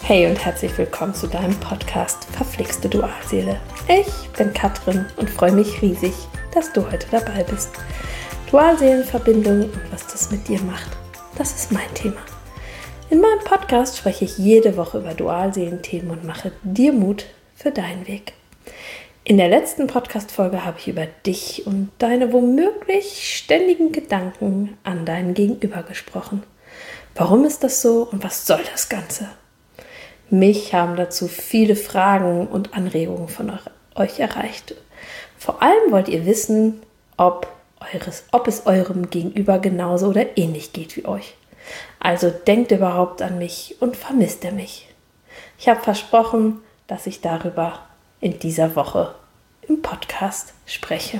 Hey und herzlich willkommen zu deinem Podcast Verflixte Dualseele. Ich bin Katrin und freue mich riesig, dass du heute dabei bist. Dualseelenverbindung und was das mit dir macht, das ist mein Thema. In meinem Podcast spreche ich jede Woche über Dualseelenthemen und mache dir Mut für deinen Weg. In der letzten Podcast-Folge habe ich über dich und deine womöglich ständigen Gedanken an deinen Gegenüber gesprochen. Warum ist das so und was soll das Ganze? Mich haben dazu viele Fragen und Anregungen von euch erreicht. Vor allem wollt ihr wissen, ob es eurem Gegenüber genauso oder ähnlich geht wie euch. Also denkt überhaupt an mich und vermisst ihr mich. Ich habe versprochen, dass ich darüber in dieser Woche im Podcast spreche.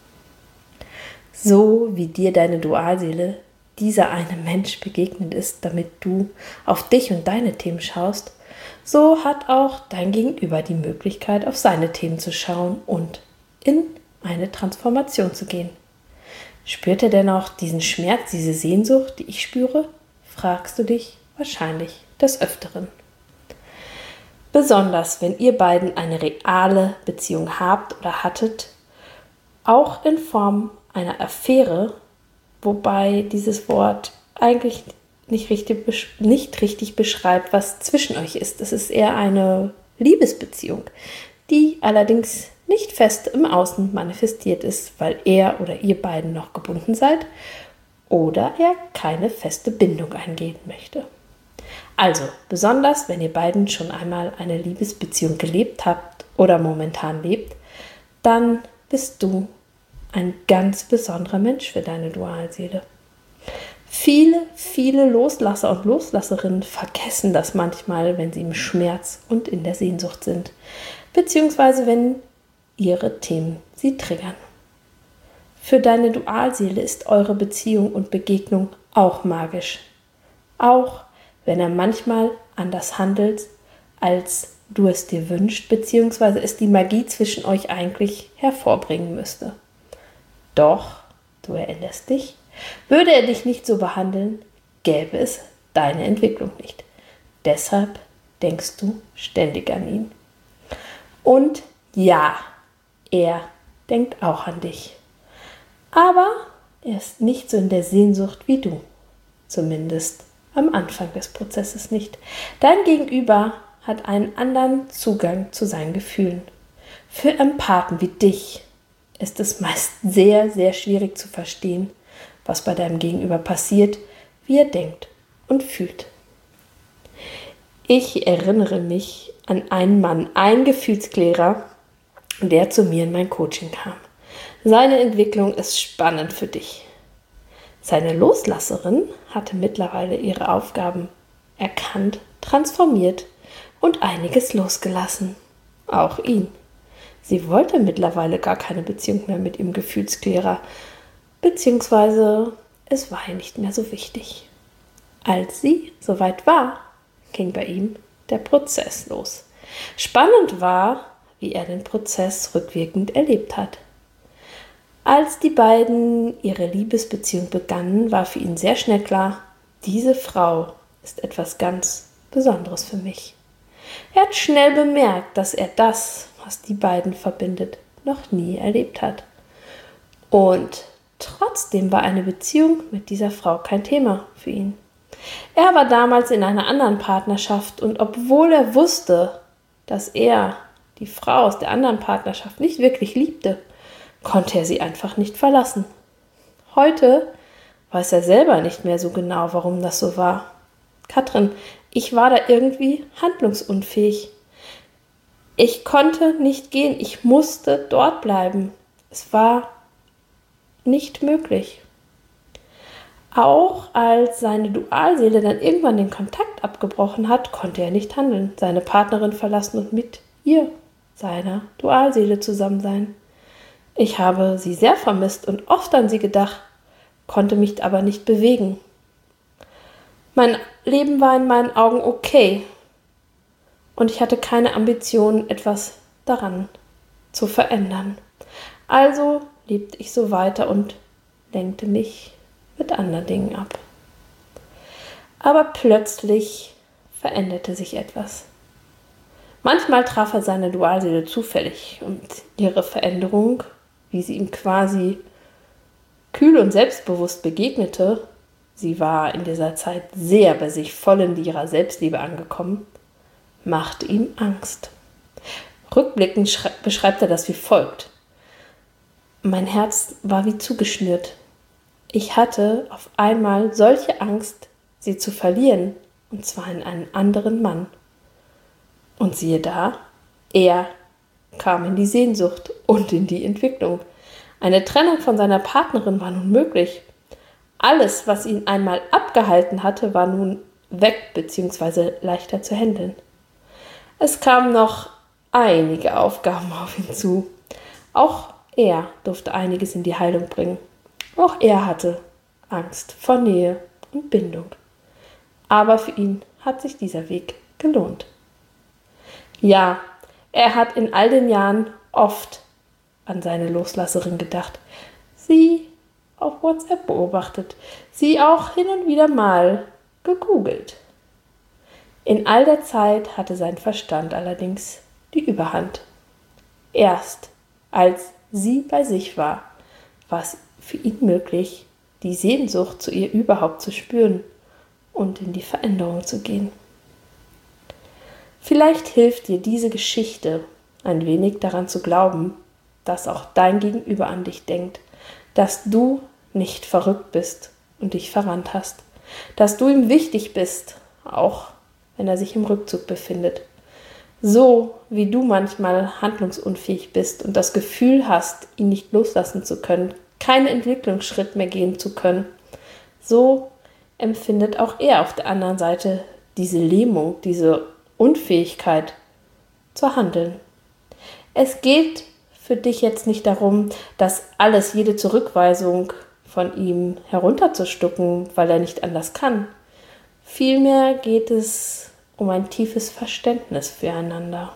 So wie dir deine Dualseele, dieser eine Mensch begegnet ist, damit du auf dich und deine Themen schaust, so hat auch dein Gegenüber die Möglichkeit, auf seine Themen zu schauen und in eine Transformation zu gehen. Spürt er denn auch diesen Schmerz, diese Sehnsucht, die ich spüre? Fragst du dich wahrscheinlich des Öfteren. Besonders wenn ihr beiden eine reale Beziehung habt oder hattet, auch in Form einer Affäre, wobei dieses Wort eigentlich nicht richtig beschreibt, was zwischen euch ist. Es ist eher eine Liebesbeziehung, die allerdings nicht fest im Außen manifestiert ist, weil er oder ihr beiden noch gebunden seid oder er keine feste Bindung eingehen möchte. Also, besonders wenn ihr beiden schon einmal eine Liebesbeziehung gelebt habt oder momentan lebt, dann bist du ein ganz besonderer Mensch für deine Dualseele. Viele Loslasser und Loslasserinnen vergessen das manchmal, wenn sie im Schmerz und in der Sehnsucht sind, beziehungsweise wenn ihre Themen sie triggern. Für deine Dualseele ist eure Beziehung und Begegnung auch magisch, auch wenn er manchmal anders handelt, als du es dir wünschst, beziehungsweise es die Magie zwischen euch eigentlich hervorbringen müsste. Doch, du erinnerst dich, würde er dich nicht so behandeln, gäbe es deine Entwicklung nicht. Deshalb denkst du ständig an ihn. Und ja, er denkt auch an dich. Aber er ist nicht so in der Sehnsucht wie du. Zumindest am Anfang des Prozesses nicht. Dein Gegenüber hat einen anderen Zugang zu seinen Gefühlen. Für Empathen wie dich ist es meist sehr, sehr schwierig zu verstehen, was bei deinem Gegenüber passiert, wie er denkt und fühlt. Ich erinnere mich an einen Mann, einen Gefühlsklärer, der zu mir in mein Coaching kam. Seine Entwicklung ist spannend für dich. Seine Loslasserin hatte mittlerweile ihre Aufgaben erkannt, transformiert und einiges losgelassen. Auch ihn. Sie wollte mittlerweile gar keine Beziehung mehr mit ihrem Gefühlsklärer, beziehungsweise es war ihr nicht mehr so wichtig. Als sie soweit war, ging bei ihm der Prozess los. Spannend war, wie er den Prozess rückwirkend erlebt hat. Als die beiden ihre Liebesbeziehung begannen, war für ihn sehr schnell klar, diese Frau ist etwas ganz Besonderes für mich. Er hat schnell bemerkt, dass er das, was die beiden verbindet, noch nie erlebt hat. Und trotzdem war eine Beziehung mit dieser Frau kein Thema für ihn. Er war damals in einer anderen Partnerschaft und obwohl er wusste, dass er die Frau aus der anderen Partnerschaft nicht wirklich liebte, konnte er sie einfach nicht verlassen. Heute weiß er selber nicht mehr so genau, warum das so war. Katrin, ich war da irgendwie handlungsunfähig. Ich konnte nicht gehen, ich musste dort bleiben. Es war nicht möglich. Auch als seine Dualseele dann irgendwann den Kontakt abgebrochen hat, konnte er nicht handeln, seine Partnerin verlassen und mit ihr, seiner Dualseele, zusammen sein. Ich habe sie sehr vermisst und oft an sie gedacht, konnte mich aber nicht bewegen. Mein Leben war in meinen Augen okay und ich hatte keine Ambition, etwas daran zu verändern. Also lebte ich so weiter und lenkte mich mit anderen Dingen ab. Aber plötzlich veränderte sich etwas. Manchmal traf er seine Dualseele zufällig und ihre Veränderung, wie sie ihm quasi kühl und selbstbewusst begegnete, sie war in dieser Zeit sehr bei sich voll in ihrer Selbstliebe angekommen, machte ihm Angst. Rückblickend beschreibt er das wie folgt. Mein Herz war wie zugeschnürt. Ich hatte auf einmal solche Angst, sie zu verlieren, und zwar in einen anderen Mann. Und siehe da, er kam in die Sehnsucht und in die Entwicklung. Eine Trennung von seiner Partnerin war nun möglich. Alles, was ihn einmal abgehalten hatte, war nun weg bzw. leichter zu handeln. Es kamen noch einige Aufgaben auf ihn zu. Auch er durfte einiges in die Heilung bringen. Auch er hatte Angst vor Nähe und Bindung. Aber für ihn hat sich dieser Weg gelohnt. Ja, er hat in all den Jahren oft an seine Loslasserin gedacht, sie auf WhatsApp beobachtet, sie auch hin und wieder mal gegoogelt. In all der Zeit hatte sein Verstand allerdings die Überhand. Erst als sie bei sich war es für ihn möglich, die Sehnsucht zu ihr überhaupt zu spüren und in die Veränderung zu gehen. Vielleicht hilft dir diese Geschichte ein wenig daran zu glauben, dass auch dein Gegenüber an dich denkt, dass du nicht verrückt bist und dich verrannt hast, dass du ihm wichtig bist, auch wenn er sich im Rückzug befindet. So wie du manchmal handlungsunfähig bist und das Gefühl hast, ihn nicht loslassen zu können, keinen Entwicklungsschritt mehr gehen zu können, so empfindet auch er auf der anderen Seite diese Lähmung, diese Unfähigkeit zu handeln. Es geht für dich jetzt nicht darum, dass jede Zurückweisung von ihm herunterzustucken, weil er nicht anders kann. Vielmehr geht es um ein tiefes Verständnis füreinander.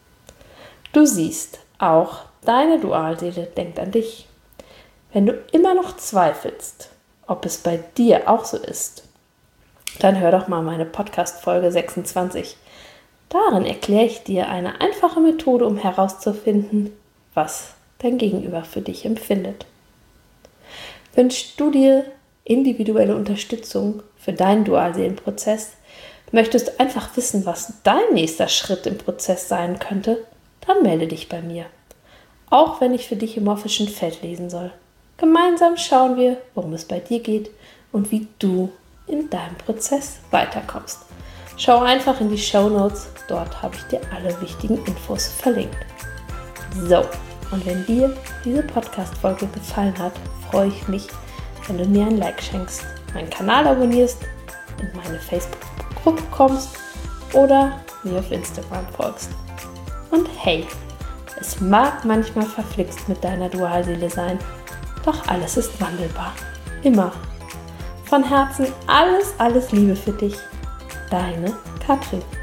Du siehst, auch deine Dualseele denkt an dich. Wenn du immer noch zweifelst, ob es bei dir auch so ist, dann hör doch mal meine Podcast-Folge 26. Darin erkläre ich dir eine einfache Methode, um herauszufinden, was dein Gegenüber für dich empfindet. Wünschst du dir individuelle Unterstützung für deinen Dualseelenprozess? Möchtest du einfach wissen, was dein nächster Schritt im Prozess sein könnte? Dann melde dich bei mir. Auch wenn ich für dich im morphischen Feld lesen soll. Gemeinsam schauen wir, worum es bei dir geht und wie du in deinem Prozess weiterkommst. Schau einfach in die Shownotes, dort habe ich dir alle wichtigen Infos verlinkt. So, und wenn dir diese Podcast-Folge gefallen hat, freue ich mich, wenn du mir ein Like schenkst, meinen Kanal abonnierst, in meine Facebook-Gruppe kommst oder mir auf Instagram folgst. Und hey, es mag manchmal verflixt mit deiner Dualseele sein, doch alles ist wandelbar. Immer. Von Herzen alles Liebe für dich. Deine Katrin.